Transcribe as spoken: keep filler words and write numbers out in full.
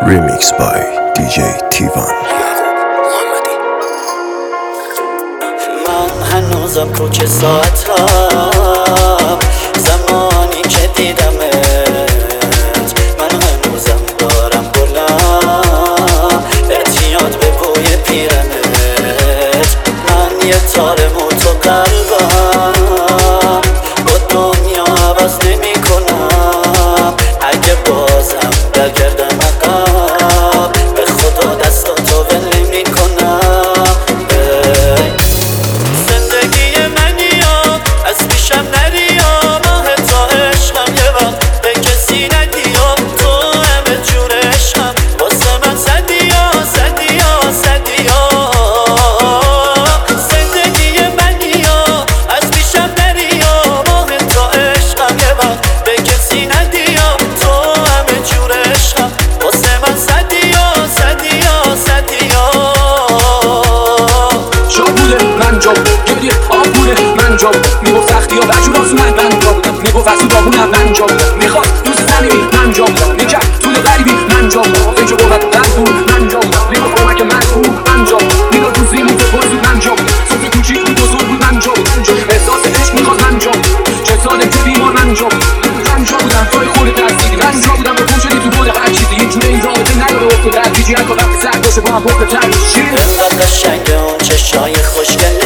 Remix by دی جی تیوان. من هنوزم کوچه ساعتم زمانی که دیدمت، من هنوزم دارم بلم اعتیاد به بوی پیرنت. من یه تار موت و قلبم با دنیا عوض نمی کنم. اگه بازم برگردم عقب به خدا دستاتو ول نمی کنم. زندگی منی ها از پیشم نری ها، ماه تا عشقم یه وقت به کسی ندی ها. تو همه جور عشقم واسه من زدی ها زدی ها زدی ها. زندگی منی ها از پیشم نری ها، ماه تا عشقم یه وقت به کسی ندی ها. تو همه جور عشقم واسه من زدی ها زدی ها زدی ها. شابوده من جا بود گریه آب بوده من جا بود. میگفت سختی ها بجور آسون من جا بودم. میگفت از تو دابونم من جا بودم. میخواد دوست زنیمی من جا بودم. میکرد طول غریبی من جا بودم. اینجا قوت و درد بود من جا بودم. میگفت کمک من بود من جا بودم. میداد روزی موزه پرزود من جا بودم. صوت کوچیک بود بزرگ بود من جا بودم. احساس عشق میخواد من جا بودم. چه سالم که بیمار من جا بودم. من جا بودم توی خود ترسیدی من جا بودم. به پول شدی تو بود هر چیزی هیچ جونه این رابطه نداره افت و درد. هیچی هر کار وقتی سر باشه با هم پخت تر شیر. انقدر قشنگه اون چشای خوشگله